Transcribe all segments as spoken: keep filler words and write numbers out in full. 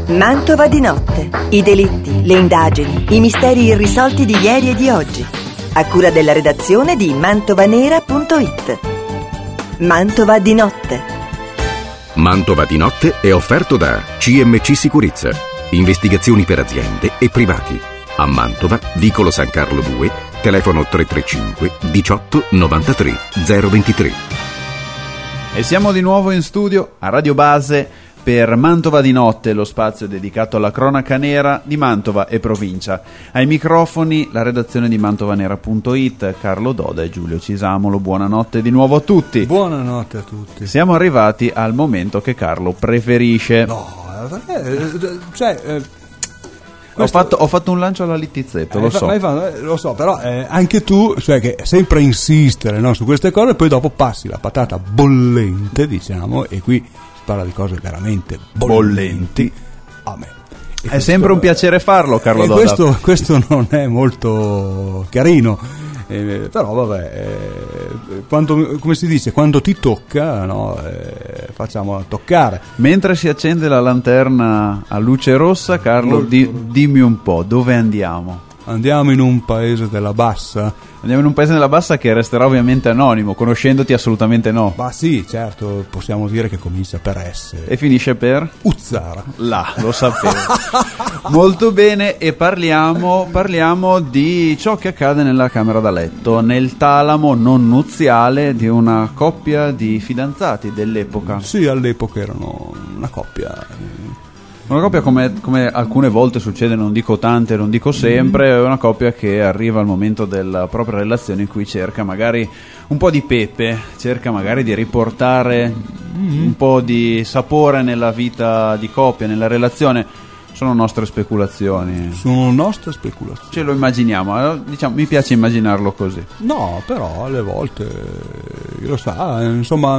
Mantova di notte. I delitti, le indagini, i misteri irrisolti di ieri e di oggi. A cura della redazione di mantovanera punto it. Mantova di notte. Mantova di notte è offerto da C M C Sicurezza. Investigazioni per aziende e privati. A Mantova, vicolo San Carlo due, telefono tre tre cinque diciotto novantatré zero ventitré. E siamo di nuovo in studio a Radio Base per Mantova di notte, lo spazio dedicato alla cronaca nera di Mantova e provincia. Ai microfoni la redazione di mantovanera punto it, Carlo Doda e Giulio Cisamolo. Buonanotte di nuovo a tutti. Buonanotte a tutti. Siamo arrivati al momento che Carlo preferisce. No, perché, cioè... Eh, ho, fatto, ho fatto un lancio alla littizzetto, eh, lo so. Fatto, eh, lo so, però eh, anche tu, cioè che sempre insistere, no, su queste cose, poi dopo passi la patata bollente, diciamo, e qui parla di cose veramente bollenti, a me. E è questo, sempre un piacere farlo, Carlo e Doda. Questo, questo non è molto carino, eh, però vabbè, eh, quando, come si dice, quando ti tocca, no, eh, facciamola toccare. Mentre si accende la lanterna a luce rossa, Carlo, di, dimmi un po', dove andiamo? Andiamo in un paese della bassa. Andiamo in un paese della bassa che resterà ovviamente anonimo, conoscendoti assolutamente no. Ma sì, certo, possiamo dire che comincia per S. E finisce per? Uzzara. Là, lo sapevo. Molto bene, e parliamo, parliamo di ciò che accade nella camera da letto, nel talamo non nuziale di una coppia di fidanzati dell'epoca. Sì, all'epoca erano una coppia... Una coppia, come, come alcune volte succede, non dico tante, non dico sempre, è una coppia che arriva al momento della propria relazione in cui cerca magari un po' di pepe, cerca magari di riportare un po' di sapore nella vita di coppia, nella relazione. Sono nostre speculazioni. Sono nostre speculazioni. Ce lo immaginiamo, diciamo, mi piace immaginarlo così. No, però alle volte, lo sa, insomma,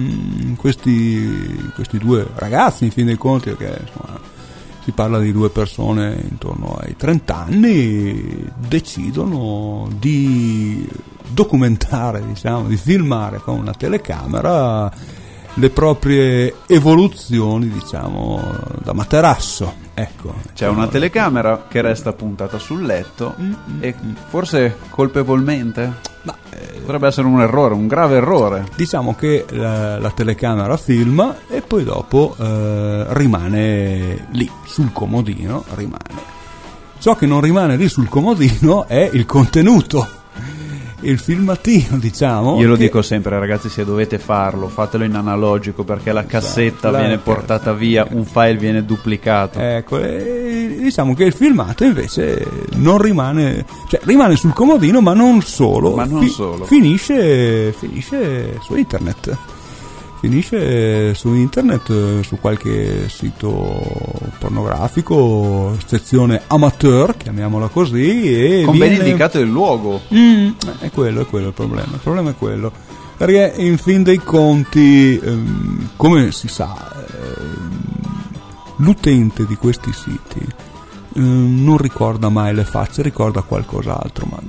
questi, questi due ragazzi, in fin dei conti, perché insomma, si parla di due persone intorno ai trenta anni, decidono di documentare, diciamo, di filmare con una telecamera le proprie evoluzioni, diciamo, da materasso. Ecco, c'è una telecamera che resta puntata sul letto mm, e mm. forse colpevolmente? Ma, eh, potrebbe essere un errore, un grave errore. Diciamo che la, la telecamera filma e poi dopo eh, rimane lì sul comodino, rimane. Ciò che non rimane lì sul comodino è il contenuto, il filmatino, diciamo. Io lo che... dico sempre, ragazzi, se dovete farlo, fatelo in analogico, perché la cassetta la... viene portata via, un file viene duplicato. Ecco, e diciamo che il filmato invece non rimane, cioè rimane sul comodino, ma non solo, ma non fi- solo. Finisce, finisce su internet. Finisce su internet, su qualche sito pornografico, sezione amateur, chiamiamola così, e con viene... ben indicato il luogo. Mm, è quello, è quello il problema. Il problema è quello. Perché in fin dei conti, ehm, come si sa, ehm, l'utente di questi siti ehm, non ricorda mai le facce, ricorda qualcos'altro, ma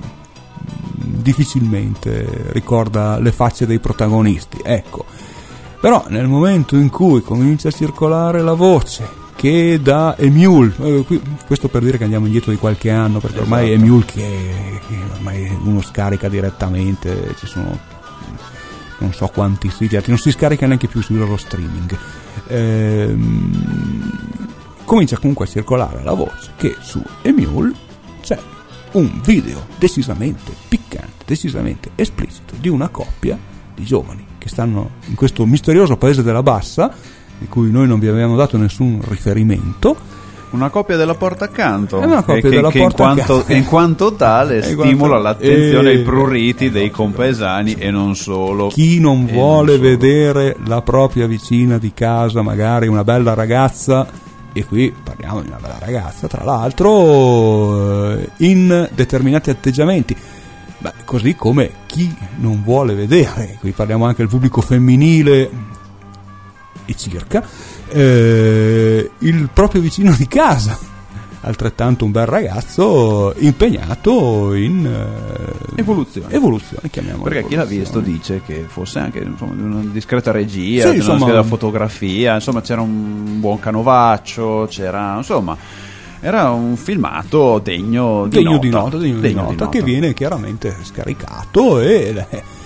difficilmente ricorda le facce dei protagonisti. Ecco. Però nel momento in cui comincia a circolare la voce che da Emule, eh, qui, questo per dire che andiamo indietro di qualche anno, perché ormai esatto. Emule che, che ormai uno scarica direttamente, ci sono non so quanti siti, non si scarica neanche più sul loro streaming, ehm, comincia comunque a circolare la voce che su Emule c'è un video decisamente piccante, decisamente esplicito di una coppia di giovani che stanno in questo misterioso paese della Bassa, di cui noi non vi avevamo dato nessun riferimento. Una coppia della porta accanto, è una coppia che, della che, porta in, quanto, accanto. in quanto tale stimola quanto, l'attenzione ai pruriti eh, dei compaesani e non solo. Chi non e vuole non vedere la propria vicina di casa, magari una bella ragazza, e qui parliamo di una bella ragazza, tra l'altro, in determinati atteggiamenti. Beh, così come chi non vuole vedere, qui parliamo anche del pubblico femminile e circa, eh, il proprio vicino di casa altrettanto un bel ragazzo impegnato in eh, evoluzione, evoluzione chiamiamola. Perché chi l'ha visto dice che fosse anche insomma, di una discreta regia, sì, di una insomma, discreta fotografia, insomma c'era un buon canovaccio, c'era insomma era un filmato degno di degno nota, di nota, degno degno di nota, di nota che viene chiaramente scaricato e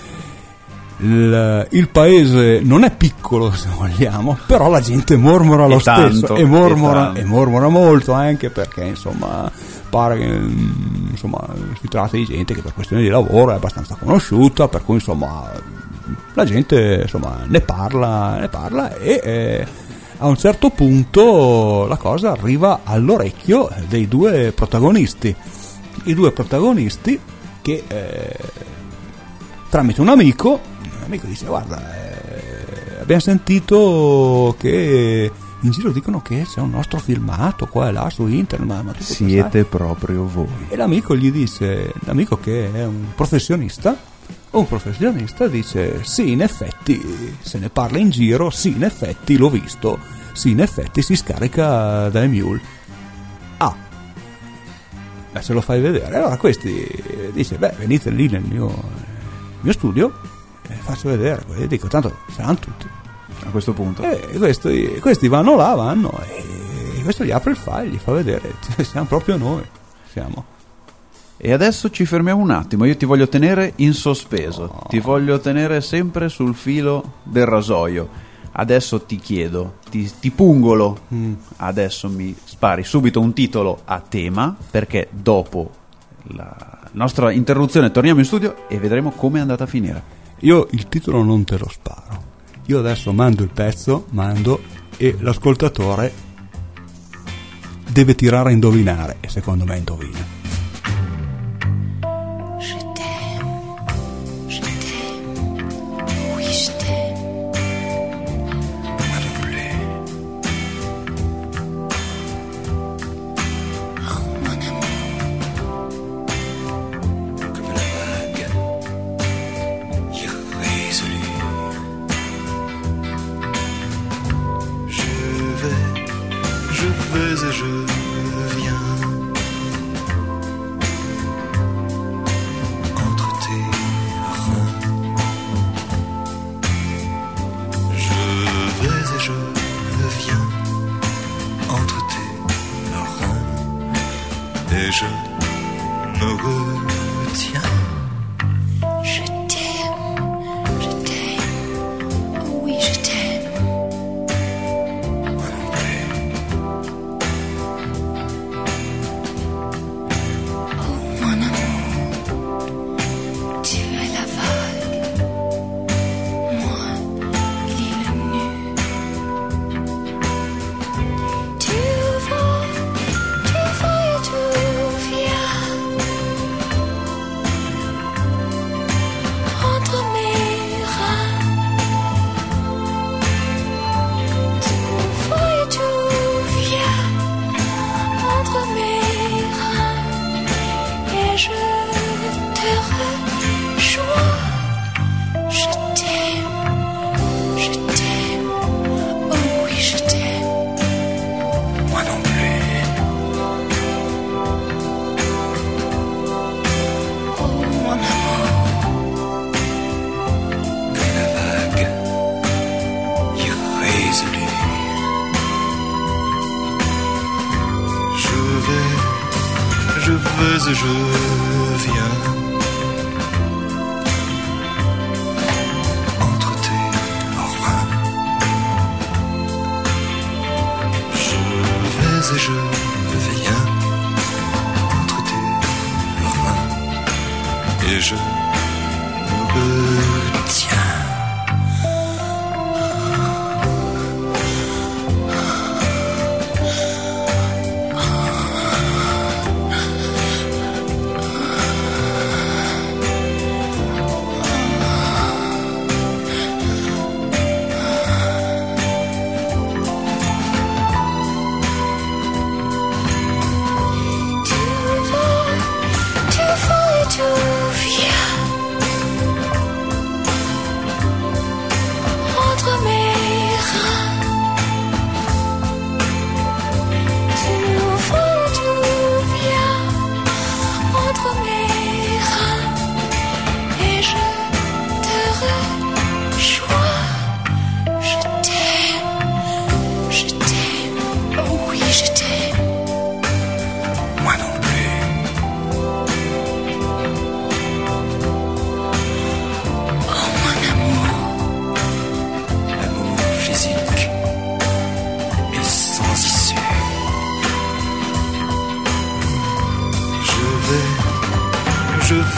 il, il paese non è piccolo se vogliamo, però la gente mormora lo e stesso tanto, e mormora e, e mormora molto, anche perché insomma pare che insomma si tratta di gente che per questioni di lavoro è abbastanza conosciuta, per cui insomma la gente insomma ne parla ne parla e eh, a un certo punto la cosa arriva all'orecchio dei due protagonisti i due protagonisti che eh, tramite un amico l'amico dice guarda eh, abbiamo sentito che in giro dicono che c'è un nostro filmato qua e là su internet, ma, ma tu siete proprio voi. E l'amico gli dice, l'amico che è un professionista, un professionista dice sì, in effetti se ne parla in giro, sì, in effetti l'ho visto, sì, in effetti si scarica da Emule. Ah, beh, se lo fai vedere. Allora questi dice beh, venite lì nel mio, nel mio studio e faccio vedere, e dico tanto saranno tutti a questo punto. E questi, questi vanno là, vanno e questo gli apre il file, gli fa vedere, siamo proprio noi, siamo. E adesso ci fermiamo un attimo, io ti voglio tenere in sospeso, no. ti voglio tenere sempre sul filo del rasoio. Adesso ti chiedo, ti, ti pungolo, mm. adesso mi spari subito un titolo a tema, perché dopo la nostra interruzione torniamo in studio e vedremo come è andata a finire. Io il titolo non te lo sparo. Io adesso mando il pezzo, mando e l'ascoltatore deve tirare a indovinare e secondo me indovina.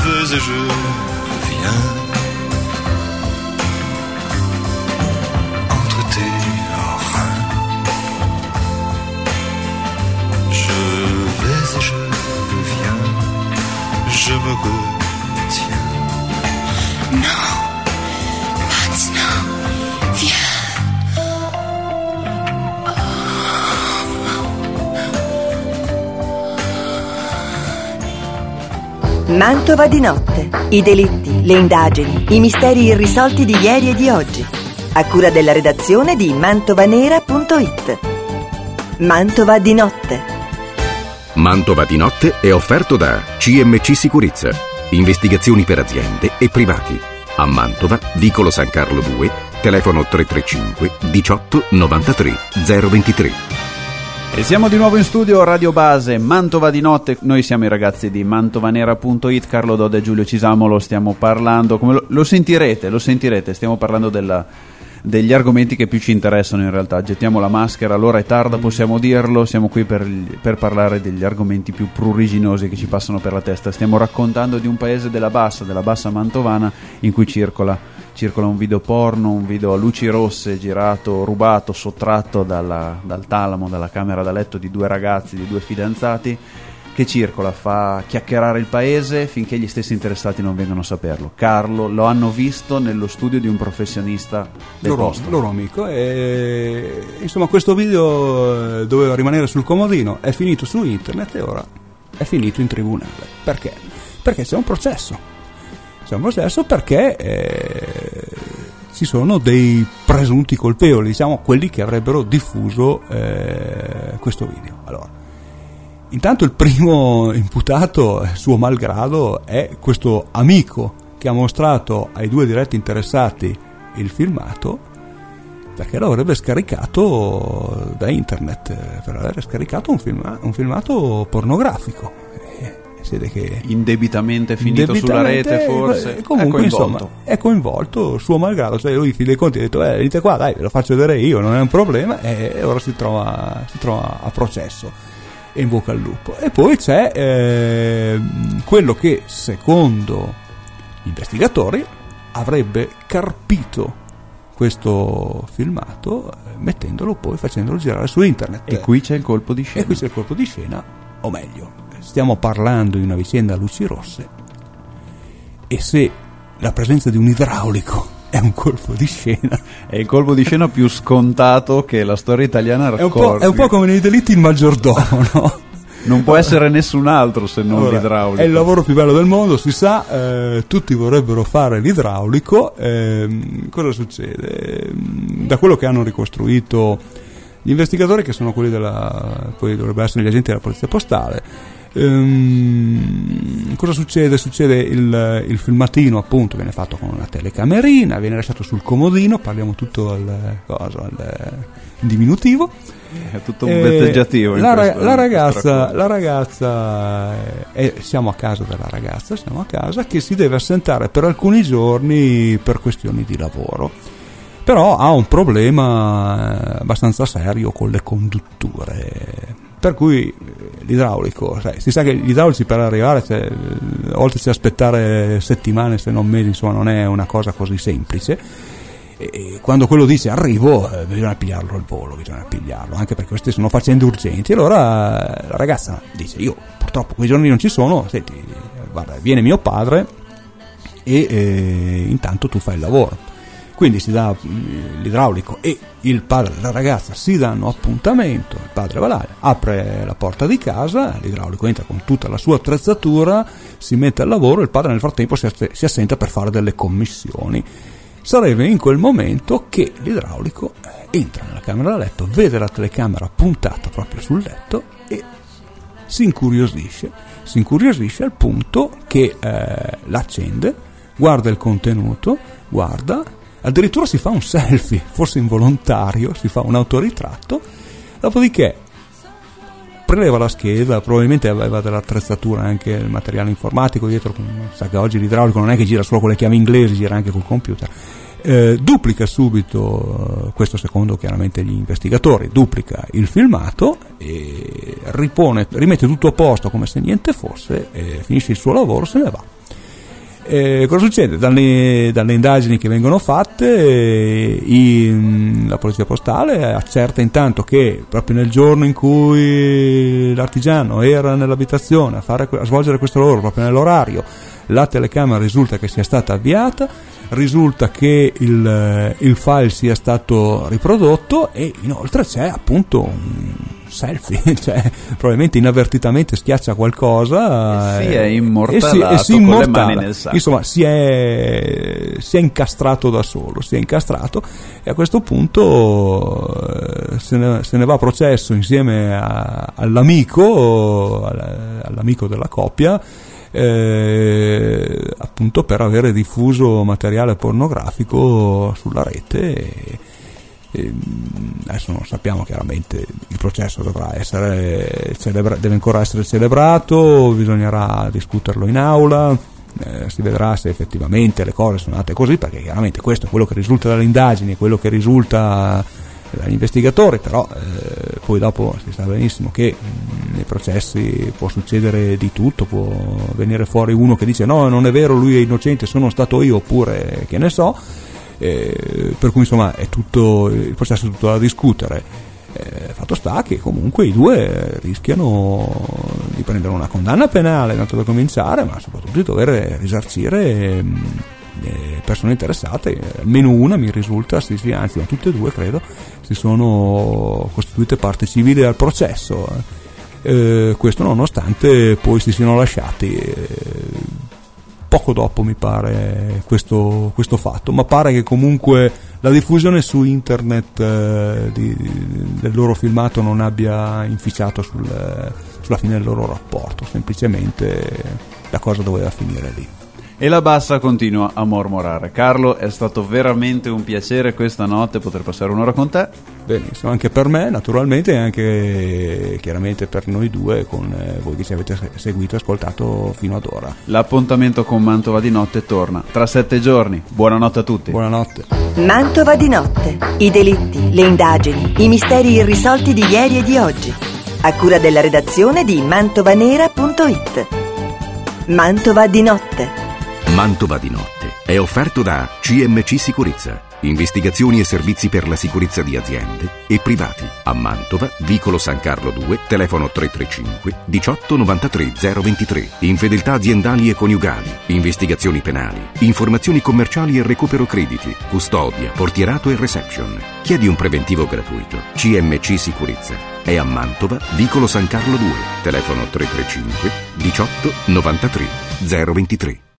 vais et je viens entre tes reins. Je vais et je viens, je me retiens. Non, maintenant, viens. Mantova di notte. I delitti, le indagini, i misteri irrisolti di ieri e di oggi. A cura della redazione di mantovanera punto it. Mantova di notte. Mantova di notte è offerto da C M C Sicurezza. Investigazioni per aziende e privati. A Mantova, vicolo San Carlo due, telefono tre tre cinque diciotto novantatré zero ventitré. E siamo di nuovo in studio, Radio Base, Mantova di notte. Noi siamo i ragazzi di mantovanera punto it, Carlo Dodda e Giulio Cisamolo. Stiamo parlando, come lo, lo sentirete, lo sentirete, stiamo parlando della, degli argomenti che più ci interessano in realtà. Gettiamo la maschera, l'ora è tarda, possiamo dirlo. Siamo qui per, per parlare degli argomenti più pruriginosi che ci passano per la testa. Stiamo raccontando di un paese della bassa, della bassa mantovana, in cui circola circola un video porno, un video a luci rosse girato, rubato, sottratto dalla, dal talamo, dalla camera da letto di due ragazzi, di due fidanzati, che circola, fa chiacchierare il paese finché gli stessi interessati non vengono a saperlo. Carlo, lo hanno visto nello studio di un professionista del loro, posto. Loro amico. E, insomma, questo video doveva rimanere sul comodino, è finito su internet e ora è finito in tribunale. Perché? Perché c'è un processo. C'è un processo perché eh, ci sono dei presunti colpevoli, diciamo quelli che avrebbero diffuso eh, questo video. Allora, intanto il primo imputato, suo malgrado, è questo amico che ha mostrato ai due diretti interessati il filmato, perché lo avrebbe scaricato da internet, per aver scaricato un, film, un filmato pornografico. Siete che indebitamente finito indebitamente, sulla rete, forse comunque, è insomma, è coinvolto suo malgrado. Cioè lui, in fin dei conti, ha detto eh, venite qua, dai, ve lo faccio vedere io, non è un problema, e ora si trova, si trova a processo e in bocca al lupo. E poi c'è eh, quello che secondo gli investigatori avrebbe carpito questo filmato, mettendolo poi, facendolo girare su internet. E qui c'è il colpo di scena. E qui c'è il colpo di scena, o meglio, stiamo parlando di una vicenda a luci rosse, e se la presenza di un idraulico è un colpo di scena, è il colpo di scena più scontato che la storia italiana racconta. È un po', è un po' come nei delitti il maggiordomo, no? Non può essere nessun altro se non allora, l'idraulico. È il lavoro più bello del mondo, si sa, eh, tutti vorrebbero fare l'idraulico. Eh, cosa succede? Da quello che hanno ricostruito gli investigatori, che sono quelli della, poi dovrebbero essere gli agenti della polizia postale, ehm, cosa succede? Succede il, il filmatino, appunto, viene fatto con una telecamerina, viene lasciato sul comodino, parliamo tutto al, cosa, al diminutivo. È tutto un vezzeggiativo. La, questo, la ragazza, la ragazza è, siamo a casa della ragazza, siamo a casa che si deve assentare per alcuni giorni per questioni di lavoro. Però ha un problema abbastanza serio con le condutture, per cui l'idraulico, cioè, si sa che gli idraulici per arrivare, cioè, oltre a aspettare settimane se non mesi, insomma non è una cosa così semplice. E quando quello dice arrivo, eh, bisogna pigliarlo al volo, bisogna pigliarlo, anche perché queste sono faccende urgenti. Allora la ragazza dice: io purtroppo quei giorni non ci sono, senti, guarda, viene mio padre e eh, intanto tu fai il lavoro. Quindi si dà l'idraulico e il padre della ragazza si danno appuntamento, il padre va là, apre la porta di casa, l'idraulico entra con tutta la sua attrezzatura, si mette al lavoro, il padre nel frattempo si, ass- si assenta per fare delle commissioni. Sarebbe in quel momento che l'idraulico entra nella camera da letto, vede la telecamera puntata proprio sul letto e si incuriosisce, si incuriosisce al punto che eh, l'accende, guarda il contenuto, guarda, addirittura si fa un selfie, forse involontario, si fa un autoritratto, dopodiché preleva la scheda, probabilmente aveva dell'attrezzatura, anche il materiale informatico dietro, sa che oggi l'idraulico non è che gira solo con le chiavi inglesi, gira anche col computer, eh, duplica subito, questo secondo chiaramente gli investigatori, duplica il filmato e ripone, rimette tutto a posto come se niente fosse, e finisce il suo lavoro, se ne va. Eh, cosa succede? Dalle, dalle indagini che vengono fatte, eh, i, la polizia postale accerta intanto che proprio nel giorno in cui l'artigiano era nell'abitazione a, fare, a svolgere questo lavoro, proprio nell'orario, la telecamera risulta che sia stata avviata, risulta che il, il file sia stato riprodotto e inoltre c'è appunto un selfie, cioè probabilmente inavvertitamente schiaccia qualcosa e si è e, immortalato e si, e si con immortala. le mani nel sacco. Insomma si è, si è incastrato da solo, si è incastrato e a questo punto eh, se, ne, se ne va a processo insieme a, all'amico all'amico della coppia, Eh, appunto per avere diffuso materiale pornografico sulla rete e, e, adesso non sappiamo chiaramente, il processo dovrà essere celebra- deve ancora essere celebrato, bisognerà discuterlo in aula, eh, si vedrà se effettivamente le cose sono andate così, perché chiaramente questo è quello che risulta dalle indagini, quello che risulta dagli investigatori, però eh, poi dopo si sa benissimo che mh, nei processi può succedere di tutto, può venire fuori uno che dice no, non è vero, lui è innocente, sono stato io, oppure che ne so, eh, per cui insomma è tutto, il processo è tutto da discutere. Eh, fatto sta che comunque i due rischiano di prendere una condanna penale tanto per cominciare, ma soprattutto di dover risarcire mh, le persone interessate, almeno una mi risulta, sì, sì, anzi ma tutte e due credo si sono costituite parte civile al processo, eh, questo nonostante poi si siano lasciati eh, poco dopo mi pare questo, questo fatto, ma pare che comunque la diffusione su internet eh, di, del loro filmato non abbia inficiato sul, sulla fine del loro rapporto, semplicemente la cosa doveva finire lì. E la bassa continua a mormorare. Carlo, è stato veramente un piacere questa notte poter passare un'ora con te. Benissimo, anche per me naturalmente e anche chiaramente per noi due, con eh, voi che ci avete seguito e ascoltato fino ad ora. L'appuntamento con Mantova di notte torna tra sette giorni. Buonanotte a tutti. Buonanotte. Mantova di notte. I delitti, le indagini, i misteri irrisolti di ieri e di oggi. A cura della redazione di mantovanera punto it. Mantova di notte. Mantova di notte è offerto da C M C Sicurezza, investigazioni e servizi per la sicurezza di aziende e privati. A Mantova, vicolo San Carlo due, telefono tre tre cinque diciotto novantatré zero ventitré. Infedeltà aziendali e coniugali, investigazioni penali, informazioni commerciali e recupero crediti, custodia, portierato e reception. Chiedi un preventivo gratuito. C M C Sicurezza è a Mantova, vicolo San Carlo due, telefono tre tre cinque diciotto novantatré zero ventitré.